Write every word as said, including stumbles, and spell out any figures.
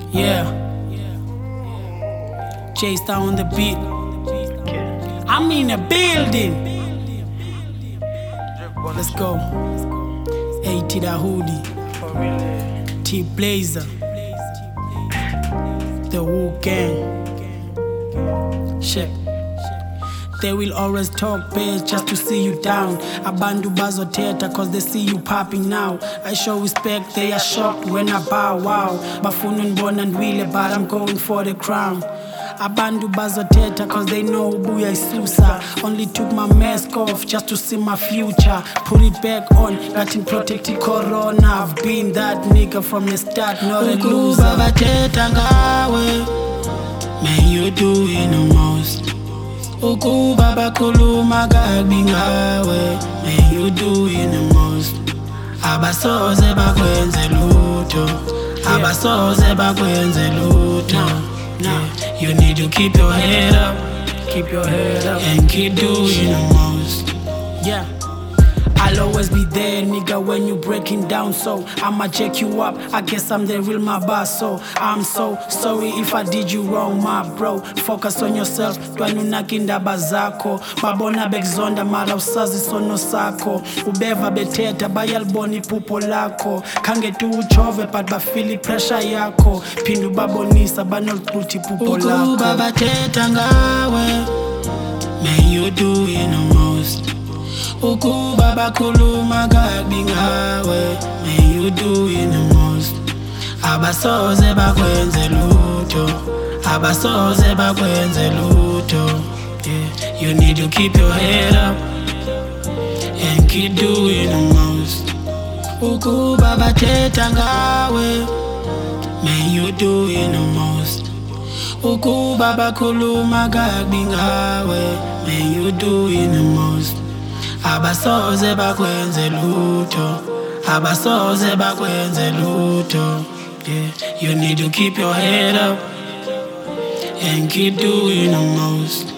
Yeah. J-Star on the beat. I'm in a building. Let's go. A T Da Hoodie. T Blazer. The Wu Gang. Shit. They will always talk bad just to see you down. Abantu bazothetha cause they see you popping now. I show respect, they are shocked when I bow wow. Bafuna ungibona ndwile but I'm going for the crown. Abantu bazothetha cause they know ubuya isusa. Only took my mask off just to see my future. Put it back on, nothing protected corona. I've been that nigga from the start, not a loser. Ukuba bathetha ngawe, man you doing the most. Ukuba bakhuluma kabi ngawe, man you doing the most. Abasoze bakwenze lutho, abasoze bakwenze lutho. Yeah. You need to keep your head up, keep your head up, and keep doing the most. Yeah. I'll always be there, nigga, when you breaking down. So I'ma check you up, I guess I'm the real my boss. So I'm so sorry if I did you wrong, my bro. Focus on yourself, twanunaka indaba zakho. Babona bekuzonda mara usazi sono sakho. Ubeva bethetha bayalibona iphupho lakho. Khange tu uchove but bafeel pressure yakho. Phinda ubabonisa banoluqutha iphupho lakho. Ukuba bathetha ngawe, man you doing the most. Ukuba bakhuluma kabi ngawe, man you doing the most. Abasoze bakwenze lutho, abasoze bakwenze lutho. Yeah. You need to keep your head up and keep doing the most. Ukuba bathetha ngawe, man you doing the most. Ukuba bakhuluma kabi ngawe, man you doing the most. Abasoze bakwenze lutho, abasoze bakwenze lutho. Yeah. You need to keep your head up and keep doing the most.